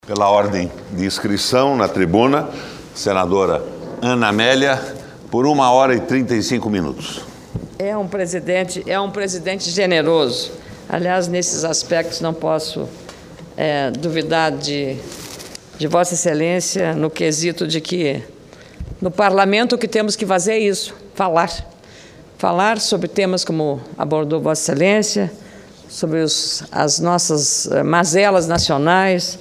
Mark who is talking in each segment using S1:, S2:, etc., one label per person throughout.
S1: Pela ordem de inscrição na tribuna, senadora Ana Amélia, por 1h e 35 minutos.
S2: É um presidente generoso. Aliás, nesses aspectos não posso duvidar de Vossa Excelência no quesito de que no Parlamento o que temos que fazer é isso, falar sobre temas como abordou Vossa Excelência, sobre as nossas mazelas nacionais,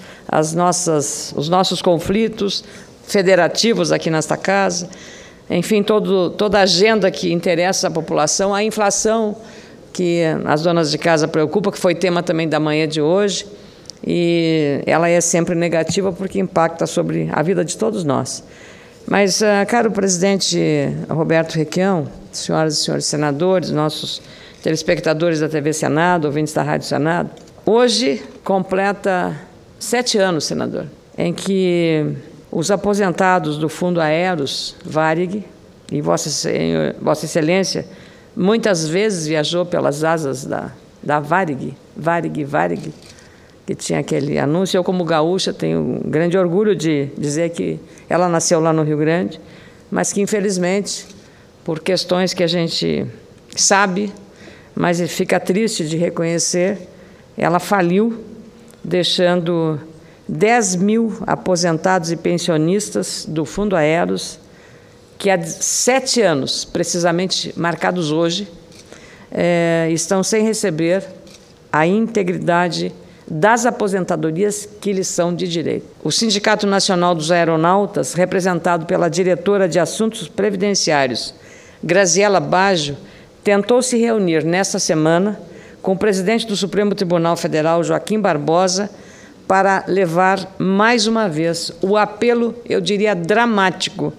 S2: os nossos conflitos federativos aqui nesta casa, enfim, toda a agenda que interessa a população, a inflação que as donas de casa preocupa, que foi tema também da manhã de hoje, e ela é sempre negativa porque impacta sobre a vida de todos nós. Mas, caro presidente Roberto Requião, senhoras e senhores senadores, nossos telespectadores da TV Senado, ouvintes da Rádio Senado, hoje completa 7 anos, senador, em que os aposentados do Fundo Aeros, Varig, e Vossa Excelência muitas vezes viajou pelas asas da Varig, que tinha aquele anúncio. Eu, como gaúcha, tenho grande orgulho de dizer que ela nasceu lá no Rio Grande, mas que, infelizmente, por questões que a gente sabe, mas fica triste de reconhecer, ela faliu, deixando 10 mil aposentados e pensionistas do Fundo Aeros, que há 7 anos, precisamente marcados hoje, estão sem receber a integridade das aposentadorias que lhes são de direito. O Sindicato Nacional dos Aeronautas, representado pela diretora de Assuntos Previdenciários, Graziela Baggio, tentou se reunir nesta semana com o presidente do Supremo Tribunal Federal, Joaquim Barbosa, para levar mais uma vez o apelo, eu diria, dramático,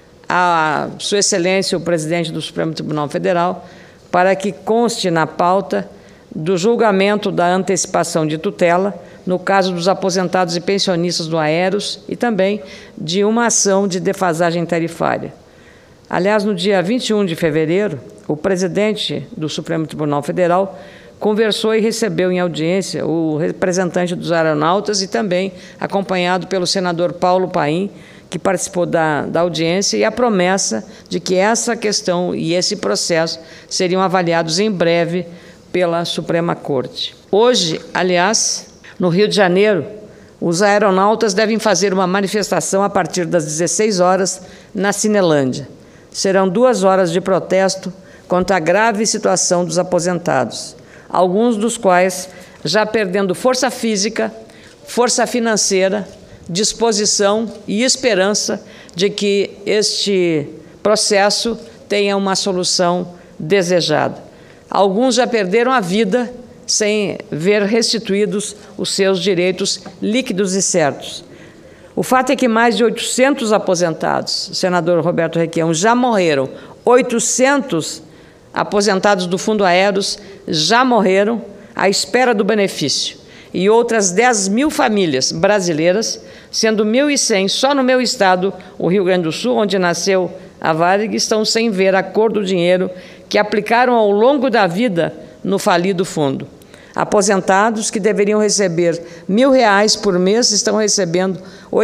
S2: a Sua Excelência, o presidente do Supremo Tribunal Federal, para que conste na pauta do julgamento da antecipação de tutela, no caso dos aposentados e pensionistas do Aeros, e também de uma ação de defasagem tarifária. Aliás, no dia 21 de fevereiro, o presidente do Supremo Tribunal Federal conversou e recebeu em audiência o representante dos aeronautas e também acompanhado pelo senador Paulo Paim, que participou da audiência, e a promessa de que essa questão e esse processo seriam avaliados em breve pela Suprema Corte. Hoje, aliás, no Rio de Janeiro, os aeronautas devem fazer uma manifestação a partir das 16 horas na Cinelândia. Serão 2 horas de protesto contra a grave situação dos aposentados, alguns dos quais já perdendo força física, força financeira, disposição e esperança de que este processo tenha uma solução desejada. Alguns já perderam a vida sem ver restituídos os seus direitos líquidos e certos. O fato é que mais de 800 aposentados, senador Roberto Requião, já morreram. 800 aposentados do Fundo Aeros já morreram à espera do benefício. E outras 10 mil famílias brasileiras, sendo 1.100 só no meu estado, o Rio Grande do Sul, onde nasceu a Varig, estão sem ver a cor do dinheiro que aplicaram ao longo da vida no falido fundo. Aposentados que deveriam receber R$1.000 por mês estão recebendo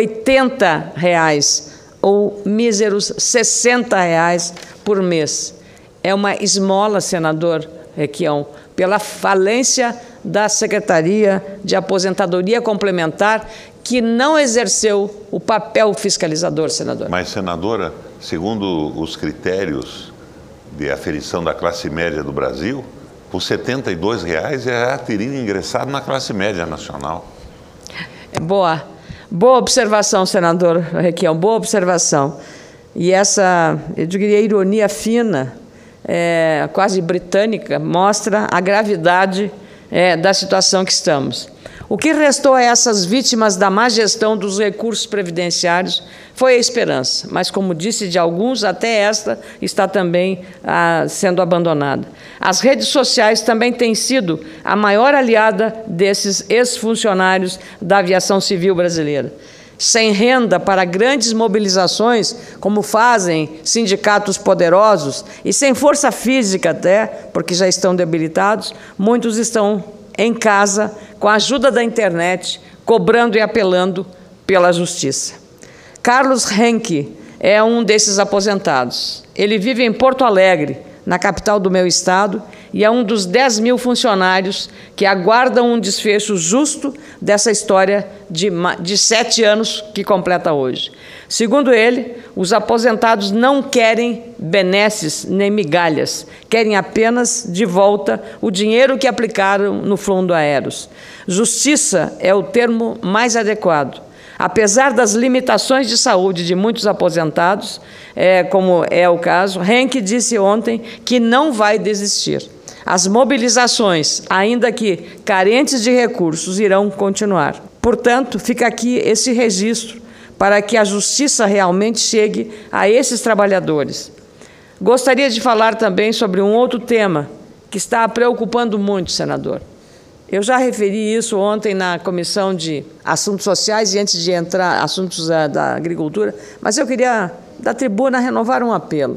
S2: R$80 ou míseros R$60 por mês. É uma esmola, senador Requião, pela falência da Secretaria de Aposentadoria Complementar, que não exerceu o papel fiscalizador, senador.
S1: Mas, senadora, segundo os critérios de aferição da classe média do Brasil, por R$72 já teria ingressado na classe média nacional.
S2: Boa observação, senador Requião, boa observação. E essa, eu diria, ironia fina, quase britânica, mostra a gravidade da situação que estamos. O que restou a essas vítimas da má gestão dos recursos previdenciários foi a esperança, mas, como disse de alguns, até esta está também sendo abandonada. As redes sociais também têm sido a maior aliada desses ex-funcionários da aviação civil brasileira. Sem renda para grandes mobilizações, como fazem sindicatos poderosos, e sem força física até, porque já estão debilitados, muitos estão em casa, com a ajuda da internet, cobrando e apelando pela justiça. Carlos Henke é um desses aposentados. Ele vive em Porto Alegre, na capital do meu estado, e é um dos 10.000 funcionários que aguardam um desfecho justo dessa história de 7 anos que completa hoje. Segundo ele, os aposentados não querem benesses nem migalhas, querem apenas de volta o dinheiro que aplicaram no fundo Aeros. Justiça é o termo mais adequado. Apesar das limitações de saúde de muitos aposentados, como é o caso, Henke disse ontem que não vai desistir. As mobilizações, ainda que carentes de recursos, irão continuar. Portanto, fica aqui esse registro para que a justiça realmente chegue a esses trabalhadores. Gostaria de falar também sobre um outro tema que está preocupando muito, senador. Eu já referi isso ontem na Comissão de Assuntos Sociais e antes de entrar assuntos da agricultura, mas eu queria, da tribuna, renovar um apelo.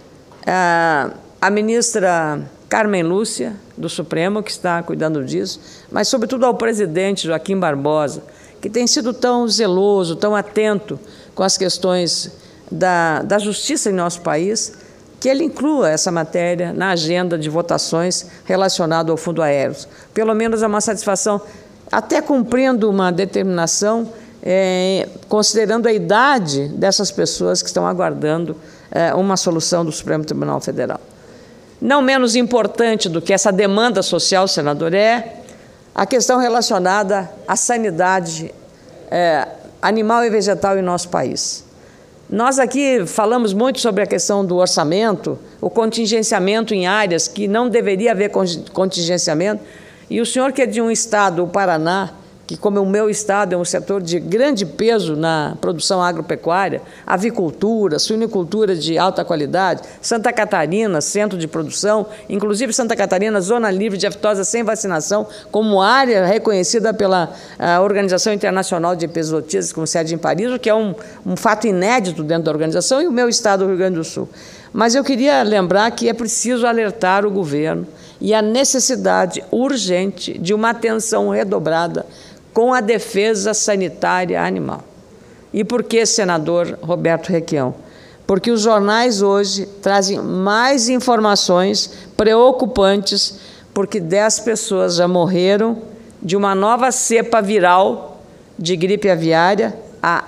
S2: A ministra Carmen Lúcia, do Supremo, que está cuidando disso, mas, sobretudo, ao presidente Joaquim Barbosa, que tem sido tão zeloso, tão atento com as questões da justiça em nosso país, que ele inclua essa matéria na agenda de votações relacionada ao Fundo Aeros. Pelo menos é uma satisfação, até cumprindo uma determinação, considerando a idade dessas pessoas que estão aguardando uma solução do Supremo Tribunal Federal. Não menos importante do que essa demanda social, senador, é a questão relacionada à sanidade animal e vegetal em nosso país. Nós aqui falamos muito sobre a questão do orçamento, o contingenciamento em áreas que não deveria haver contingenciamento, e o senhor que é de um estado, o Paraná, que como o meu estado é um setor de grande peso na produção agropecuária, avicultura, suinicultura de alta qualidade, Santa Catarina, centro de produção, inclusive Santa Catarina, zona livre de aftosa sem vacinação, como área reconhecida pela Organização Internacional de Epizootias, com sede em Paris, o que é um fato inédito dentro da organização, e o meu estado, o Rio Grande do Sul. Mas eu queria lembrar que é preciso alertar o governo e a necessidade urgente de uma atenção redobrada com a defesa sanitária animal. E por que, senador Roberto Requião? Porque os jornais hoje trazem mais informações preocupantes, porque 10 pessoas já morreram de uma nova cepa viral de gripe aviária, a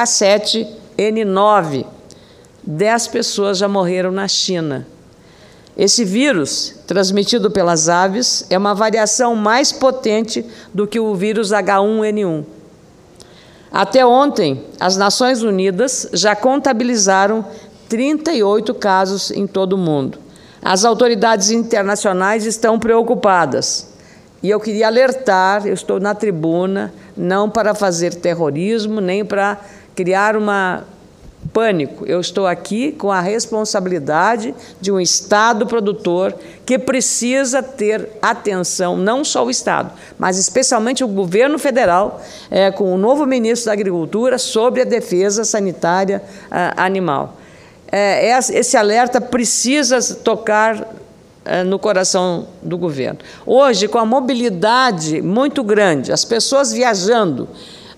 S2: H7N9. 10 pessoas já morreram na China. Esse vírus, transmitido pelas aves, é uma variação mais potente do que o vírus H1N1. Até ontem, as Nações Unidas já contabilizaram 38 casos em todo o mundo. As autoridades internacionais estão preocupadas. E eu queria alertar, eu estou na tribuna, não para fazer terrorismo, nem para criar pânico. Eu estou aqui com a responsabilidade de um Estado produtor que precisa ter atenção, não só o Estado, mas especialmente o governo federal, com o novo ministro da Agricultura, sobre a defesa sanitária animal. Esse alerta precisa tocar no coração do governo. Hoje, com a mobilidade muito grande, as pessoas viajando,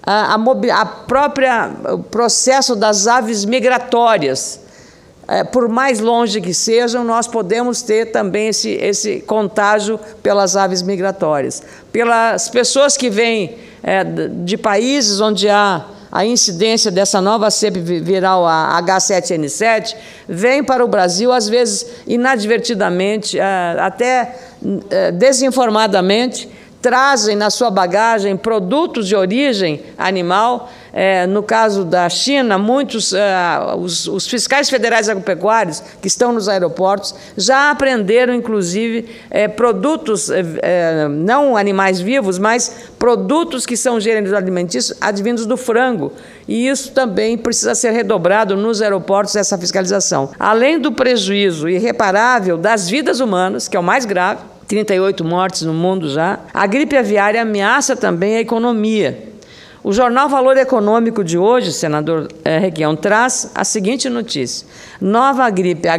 S2: o processo das aves migratórias, por mais longe que sejam, nós podemos ter também esse contágio pelas aves migratórias. Pelas pessoas que vêm de países onde há a incidência dessa nova cepa viral, a H7N7, vem para o Brasil, às vezes inadvertidamente, até desinformadamente, trazem na sua bagagem produtos de origem animal. No caso da China, muitos os fiscais federais agropecuários que estão nos aeroportos já apreenderam, inclusive, produtos, não animais vivos, mas produtos que são gêneros alimentícios advindos do frango. E isso também precisa ser redobrado nos aeroportos, essa fiscalização. Além do prejuízo irreparável das vidas humanas, que é o mais grave, 38 mortes no mundo já, a gripe aviária ameaça também a economia. O jornal Valor Econômico de hoje, senador Requião, traz a seguinte notícia: nova gripe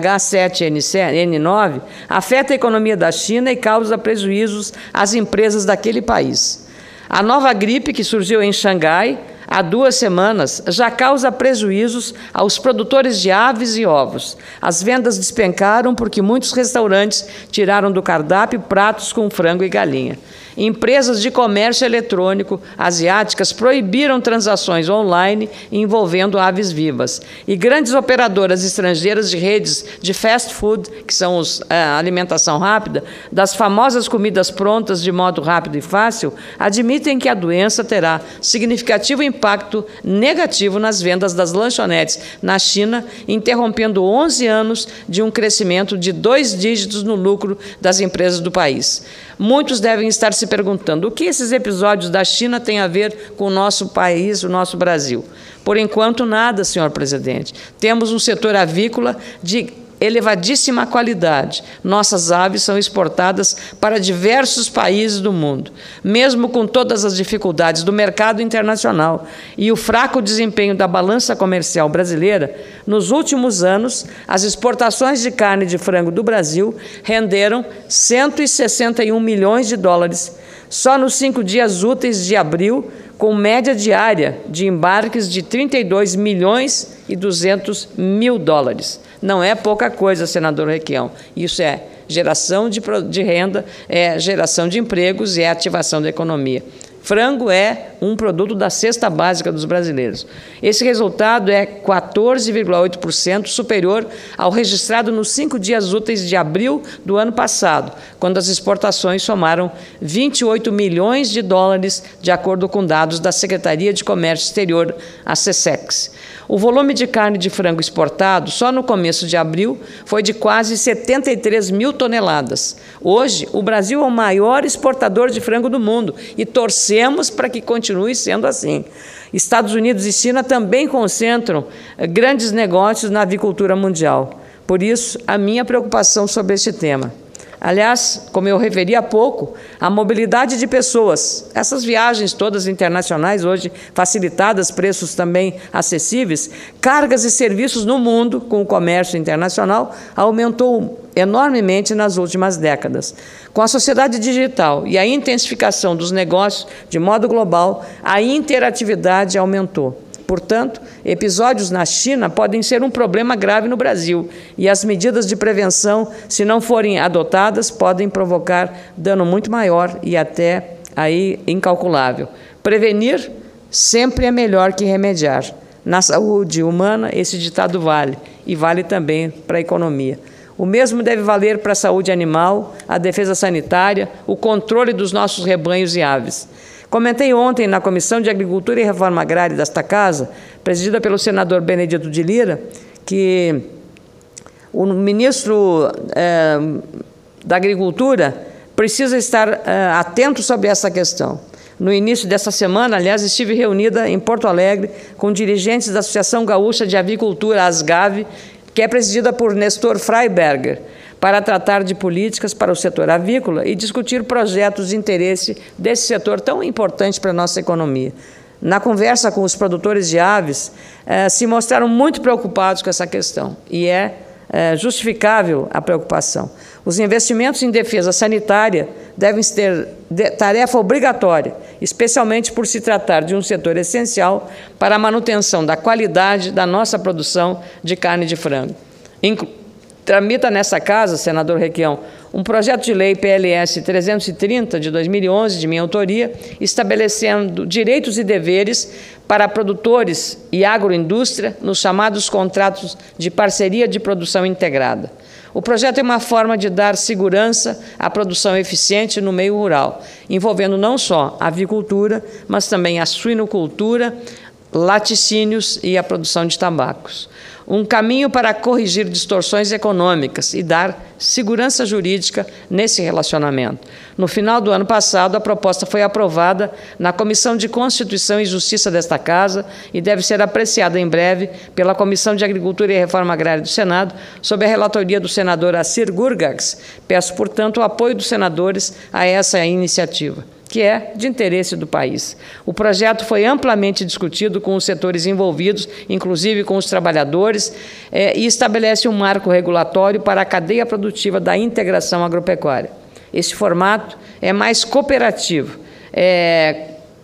S2: H7N9 afeta a economia da China e causa prejuízos às empresas daquele país. A nova gripe que surgiu em Xangai há 2 semanas já causa prejuízos aos produtores de aves e ovos. As vendas despencaram porque muitos restaurantes tiraram do cardápio pratos com frango e galinha. Empresas de comércio eletrônico asiáticas proibiram transações online envolvendo aves vivas. E grandes operadoras estrangeiras de redes de fast food, que são a alimentação rápida, das famosas comidas prontas de modo rápido e fácil, admitem que a doença terá significativo impacto negativo nas vendas das lanchonetes na China, interrompendo 11 anos de um crescimento de 2 dígitos no lucro das empresas do país. Muitos devem estar se perguntando o que esses episódios da China têm a ver com o nosso país, o nosso Brasil. Por enquanto, nada, senhor presidente. Temos um setor avícola de elevadíssima qualidade. Nossas aves são exportadas para diversos países do mundo. Mesmo com todas as dificuldades do mercado internacional e o fraco desempenho da balança comercial brasileira, nos últimos anos, as exportações de carne de frango do Brasil renderam 161 milhões de dólares só nos 5 dias úteis de abril, com média diária de embarques de 32 milhões e 200 mil dólares. Não é pouca coisa, senador Requião. Isso é geração de renda, é geração de empregos e é ativação da economia. Frango é um produto da cesta básica dos brasileiros. Esse resultado é 14,8% superior ao registrado nos 5 dias úteis de abril do ano passado, quando as exportações somaram 28 milhões de dólares, de acordo com dados da Secretaria de Comércio Exterior, a SECEX. O volume de carne de frango exportado, só no começo de abril, foi de quase 73 mil toneladas. Hoje, o Brasil é o maior exportador de frango do mundo e torcemos para que continue sendo assim. Estados Unidos e China também concentram grandes negócios na avicultura mundial. Por isso, a minha preocupação sobre este tema. Aliás, como eu referi há pouco, a mobilidade de pessoas, essas viagens todas internacionais hoje facilitadas, preços também acessíveis, cargas e serviços no mundo com o comércio internacional aumentou enormemente nas últimas décadas. Com a sociedade digital e a intensificação dos negócios de modo global, a interatividade aumentou. Portanto, episódios na China podem ser um problema grave no Brasil e as medidas de prevenção, se não forem adotadas, podem provocar dano muito maior e até aí incalculável. Prevenir sempre é melhor que remediar. Na saúde humana, esse ditado vale, e vale também para a economia. O mesmo deve valer para a saúde animal, a defesa sanitária, o controle dos nossos rebanhos e aves. Comentei ontem na Comissão de Agricultura e Reforma Agrária desta Casa, presidida pelo senador Benedito de Lira, que o ministro da Agricultura precisa estar atento sobre essa questão. No início dessa semana, aliás, estive reunida em Porto Alegre com dirigentes da Associação Gaúcha de Avicultura, ASGAV, que é presidida por Nestor Freiberger, para tratar de políticas para o setor avícola e discutir projetos de interesse desse setor tão importante para a nossa economia. Na conversa com os produtores de aves, se mostraram muito preocupados com essa questão, e é justificável a preocupação. Os investimentos em defesa sanitária devem ter tarefa obrigatória, especialmente por se tratar de um setor essencial para a manutenção da qualidade da nossa produção de carne de frango. Tramita nessa Casa, senador Requião, um projeto de lei PLS 330, de 2011, de minha autoria, estabelecendo direitos e deveres para produtores e agroindústria nos chamados contratos de parceria de produção integrada. O projeto é uma forma de dar segurança à produção eficiente no meio rural, envolvendo não só a avicultura, mas também a suinocultura, laticínios e a produção de tabacos. Um caminho para corrigir distorções econômicas e dar segurança jurídica nesse relacionamento. No final do ano passado, a proposta foi aprovada na Comissão de Constituição e Justiça desta Casa e deve ser apreciada em breve pela Comissão de Agricultura e Reforma Agrária do Senado, sob a relatoria do senador Assir Gurgax. Peço, portanto, o apoio dos senadores a essa iniciativa, que é de interesse do país. O projeto foi amplamente discutido com os setores envolvidos, inclusive com os trabalhadores, e estabelece um marco regulatório para a cadeia produtiva da integração agropecuária. Esse formato é mais cooperativo,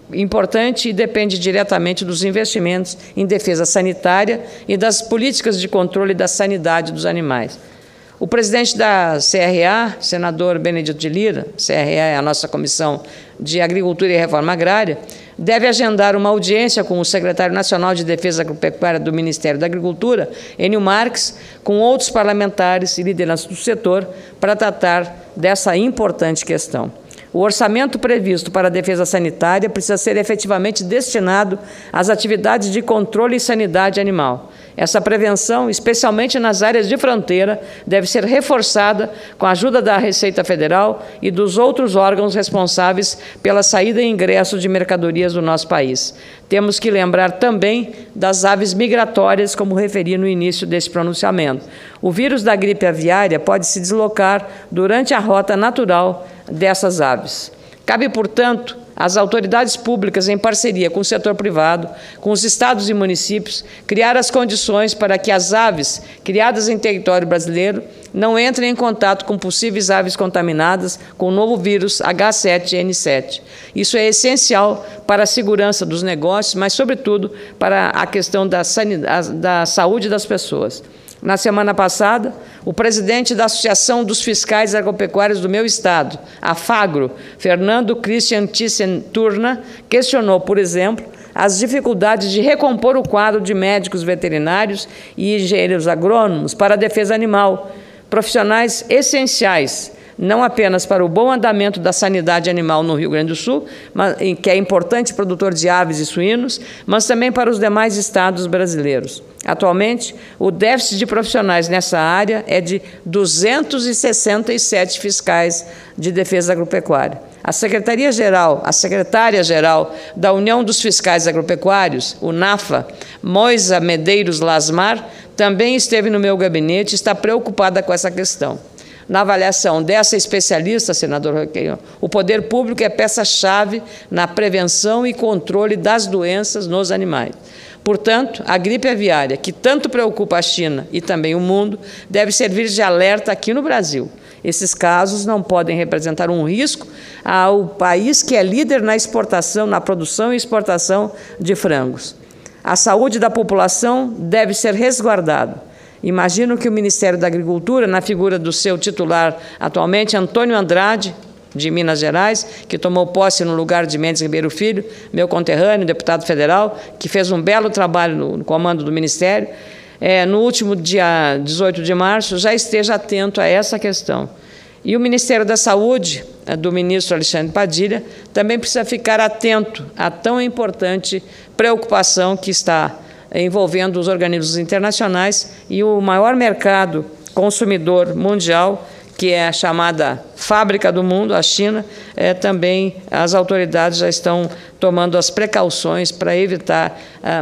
S2: importante e depende diretamente dos investimentos em defesa sanitária e das políticas de controle da sanidade dos animais. O presidente da CRA, senador Benedito de Lira, CRA é a nossa Comissão de Agricultura e Reforma Agrária, deve agendar uma audiência com o secretário nacional de Defesa Agropecuária do Ministério da Agricultura, Enio Marques, com outros parlamentares e lideranças do setor, para tratar dessa importante questão. O orçamento previsto para a defesa sanitária precisa ser efetivamente destinado às atividades de controle e sanidade animal. Essa prevenção, especialmente nas áreas de fronteira, deve ser reforçada com a ajuda da Receita Federal e dos outros órgãos responsáveis pela saída e ingresso de mercadorias do nosso país. Temos que lembrar também das aves migratórias, como referi no início desse pronunciamento. O vírus da gripe aviária pode se deslocar durante a rota natural dessas aves. Cabe, portanto, às autoridades públicas, em parceria com o setor privado, com os estados e municípios, criar as condições para que as aves criadas em território brasileiro não entrem em contato com possíveis aves contaminadas com o novo vírus H7N7. Isso é essencial para a segurança dos negócios, mas, sobretudo, para a questão da saúde das pessoas. Na semana passada, o presidente da Associação dos Fiscais Agropecuários do meu estado, a FAGRO, Fernando Christian Thyssen-Turner, questionou, por exemplo, as dificuldades de recompor o quadro de médicos veterinários e engenheiros agrônomos para a defesa animal, profissionais essenciais, não apenas para o bom andamento da sanidade animal no Rio Grande do Sul, que é importante produtor de aves e suínos, mas também para os demais estados brasileiros. Atualmente, o déficit de profissionais nessa área é de 267 fiscais de defesa agropecuária. A secretária-geral da União dos Fiscais Agropecuários, o NAFA, Moisa Medeiros Lasmar, também esteve no meu gabinete e está preocupada com essa questão. Na avaliação dessa especialista, senador Requeiro, o poder público é peça-chave na prevenção e controle das doenças nos animais. Portanto, a gripe aviária, que tanto preocupa a China e também o mundo, deve servir de alerta aqui no Brasil. Esses casos não podem representar um risco ao país que é líder na exportação, na produção e exportação de frangos. A saúde da população deve ser resguardada. Imagino que o Ministério da Agricultura, na figura do seu titular atualmente, Antônio Andrade, de Minas Gerais, que tomou posse no lugar de Mendes Ribeiro Filho, meu conterrâneo, deputado federal, que fez um belo trabalho no comando do Ministério, no último dia 18 de março, já esteja atento a essa questão. E o Ministério da Saúde, do ministro Alexandre Padilha, também precisa ficar atento à tão importante preocupação que está envolvendo os organismos internacionais e o maior mercado consumidor mundial, que é a chamada fábrica do mundo, a China, também as autoridades já estão tomando as precauções para evitar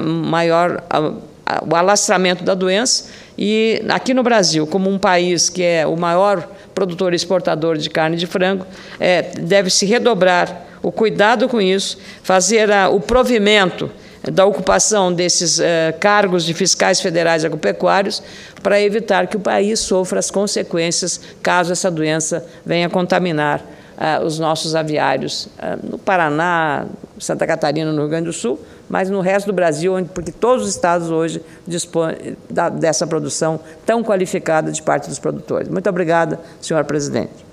S2: o alastramento da doença. E aqui no Brasil, como um país que é o maior produtor e exportador de carne de frango, deve-se redobrar o cuidado com isso, fazer o provimento da ocupação desses cargos de fiscais federais agropecuários para evitar que o país sofra as consequências caso essa doença venha contaminar os nossos aviários no Paraná, Santa Catarina, no Rio Grande do Sul, mas no resto do Brasil, porque todos os estados hoje dispõem dessa produção tão qualificada de parte dos produtores. Muito obrigada, senhor presidente.